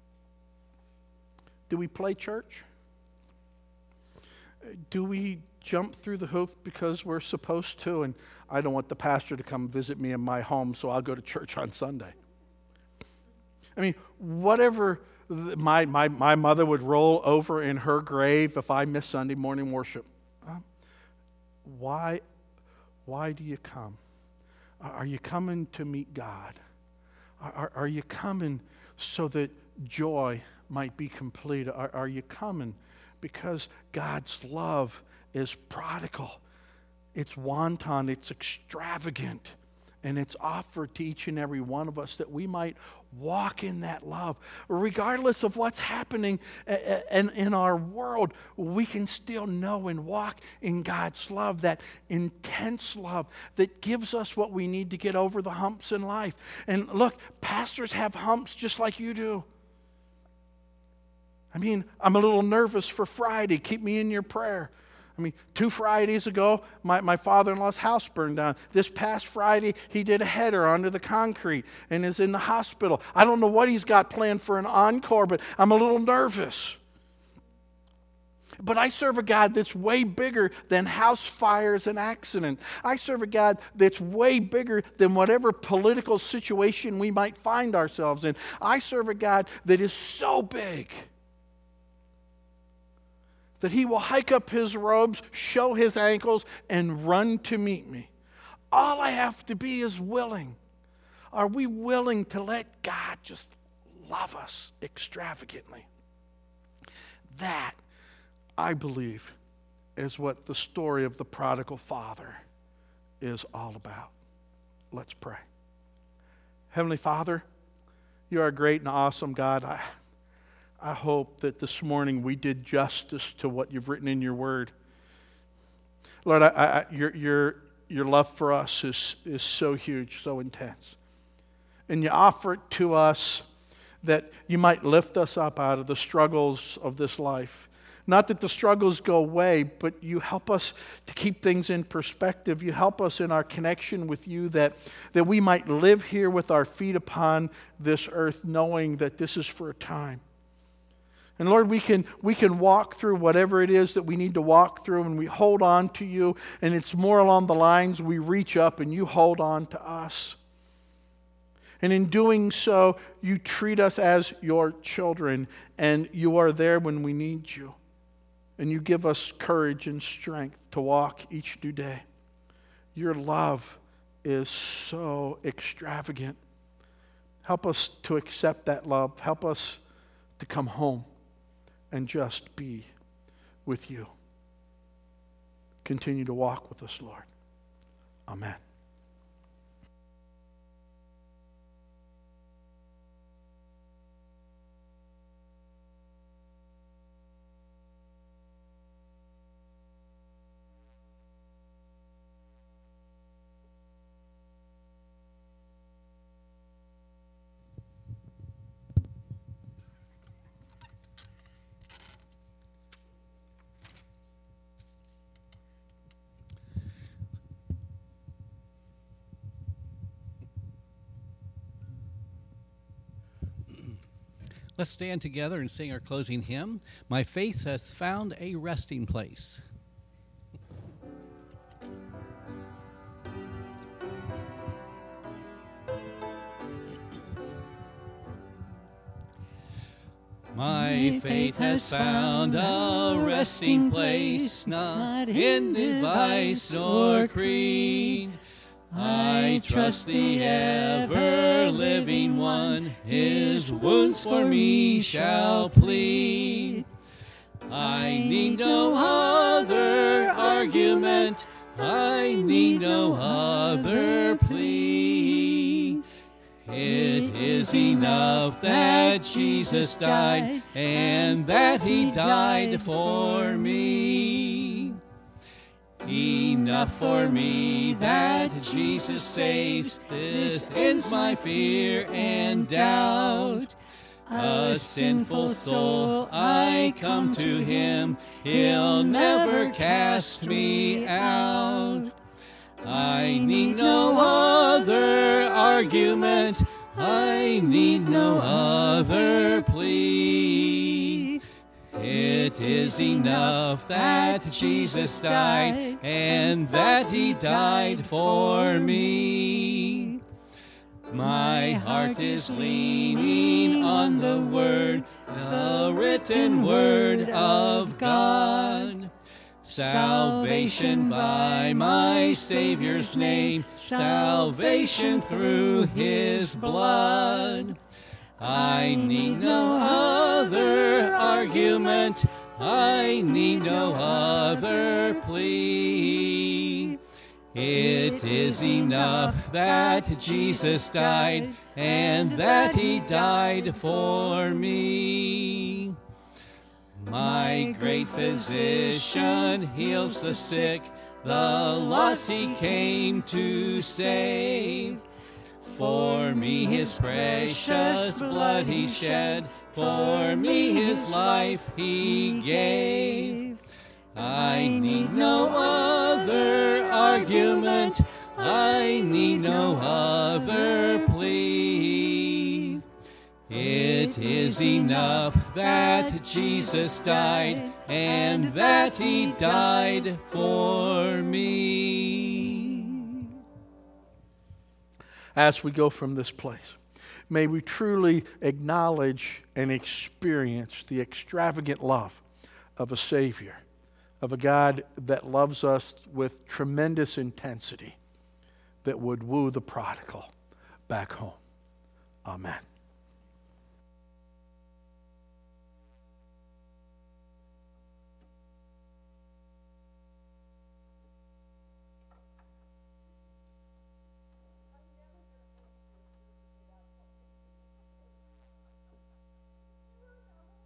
Do we play church? Do we jump through the hoop because we're supposed to? And I don't want the pastor to come visit me in my home, so I'll go to church on Sunday. I mean, whatever, my, my, my mother would roll over in her grave if I missed Sunday morning worship. Why, why do you come? Are you coming to meet God? Are, are you coming so that joy might be complete? Are, are you coming because God's love is prodigal? It's wanton, it's extravagant, and it's offered to each and every one of us that we might walk in that love. Regardless of what's happening in, in our world, we can still know and walk in God's love, that intense love that gives us what we need to get over the humps in life. And look, pastors have humps just like you do. I mean, I'm a little nervous for Friday. Keep me in your prayer. I mean, two Fridays ago, my, my father-in-law's house burned down. This past Friday, he did a header under the concrete and is in the hospital. I don't know what he's got planned for an encore, but I'm a little nervous. But I serve a God that's way bigger than house fires and accidents. I serve a God that's way bigger than whatever political situation we might find ourselves in. I serve a God that is so big that he will hike up his robes, show his ankles, and run to meet me. All I have to be is willing. Are we willing to let God just love us extravagantly? That, I believe, is what the story of the prodigal father is all about. Let's pray. Heavenly Father, you are a great and awesome God. I, I hope that this morning we did justice to what you've written in your word. Lord, I, I, your, your, your love for us is, is so huge, so intense. And you offer it to us that you might lift us up out of the struggles of this life. Not that the struggles go away, but you help us to keep things in perspective. You help us in our connection with you, that, that we might live here with our feet upon this earth, knowing that this is for a time. And Lord, we can, we can walk through whatever it is that we need to walk through, and we hold on to you, and it's more along the lines we reach up and you hold on to us. And in doing so, you treat us as your children, and you are there when we need you. And you give us courage and strength to walk each new day. Your love is so extravagant. Help us to accept that love. Help us to come home and just be with you. Continue to walk with us, Lord. Amen. Let's stand together and sing our closing hymn, My Faith Has Found a Resting Place. My faith has found a resting place, not in device nor creed. I trust the ever-living one, his wounds for me shall plead. I need no other argument, I need no other plea. It is enough that Jesus died, and that he died for me. Enough for me that Jesus saves, this ends my fear and doubt. A sinful soul, I come to him, he'll never cast me out. I need no other argument, I need no other plea. It is enough that Jesus died, and that he died for me. My heart is leaning on the word, the written word of God. Salvation by my Savior's name, salvation through his blood. I need no other argument, I need no other plea. It is enough that Jesus died, and that he died for me. My great physician heals the sick, the lost he came to save. For me his precious blood he shed, for me his life he gave. I need no other argument, I need no other plea. It is enough that Jesus died, and that he died for me. As we go from this place, may we truly acknowledge and experience the extravagant love of a Savior, of a God that loves us with tremendous intensity, that would woo the prodigal back home. Amen.